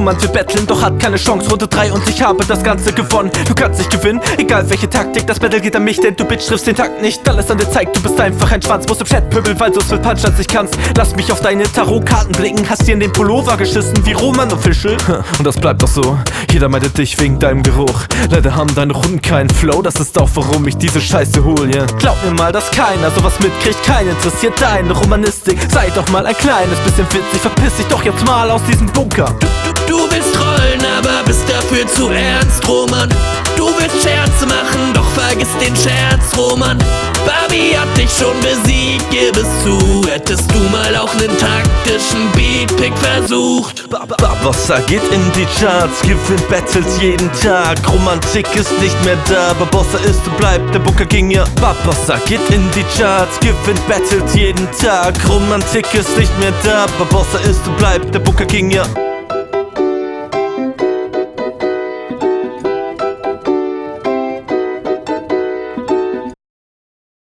Roman will battlen, doch hat keine Chance. Runde 3 und ich habe das Ganze gewonnen. Du kannst nicht gewinnen, egal welche Taktik. Das Battle geht an mich, denn du Bitch triffst den Takt nicht. Alles an dir zeigt, du bist einfach ein Schwanz. Musst im Chat pöbeln, weil du es mit Punch als ich kannst. Lass mich auf deine Tarotkarten blicken. Hast dir in den Pullover geschissen wie Roman Official. Und das bleibt doch so. Jeder meidet dich wegen deinem Geruch. Leider haben deine Runden keinen Flow. Das ist auch warum ich diese Scheiße hol, yeah. Glaub mir mal, dass keiner sowas mitkriegt. Keinen interessiert deine Romanistik. Sei doch mal ein kleines bisschen witzig. Verpiss dich doch jetzt mal aus diesem Bunker. Du willst rollen, aber bist dafür zu ernst, Roman. Du willst Scherze machen, doch vergiss den Scherz, Roman. Barbie hat dich schon besiegt, gib es zu. Hättest du mal auch nen taktischen Beatpick versucht. Barbossa geht in die Charts, gewinnt Battles jeden Tag. Romantik ist nicht mehr da, Barbossa ist und bleibt der Bunker King, ja. Barbossa geht in die Charts, gewinnt Battles jeden Tag. Romantik ist nicht mehr da, Barbossa ist und bleibt der Bunker King, ja.